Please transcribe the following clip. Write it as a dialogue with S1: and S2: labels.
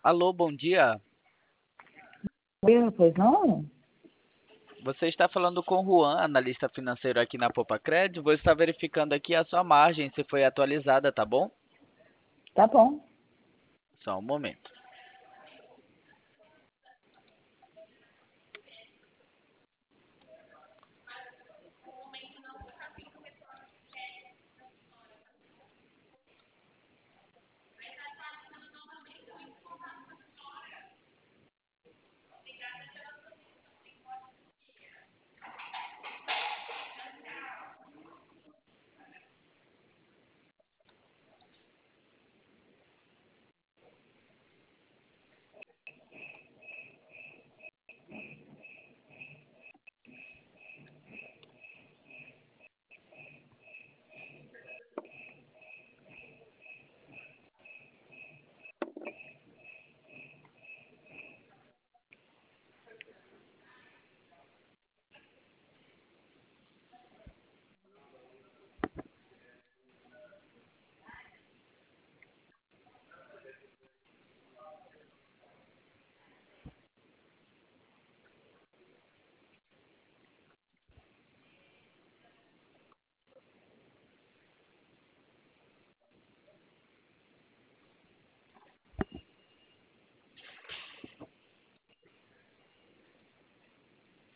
S1: Alô, bom dia.
S2: Pois não?
S1: Você está falando com o Juan, analista financeiro aqui na Popacred. Vou estar verificando aqui a sua margem, se foi atualizada, tá bom?
S2: Tá bom.
S1: Só um momento.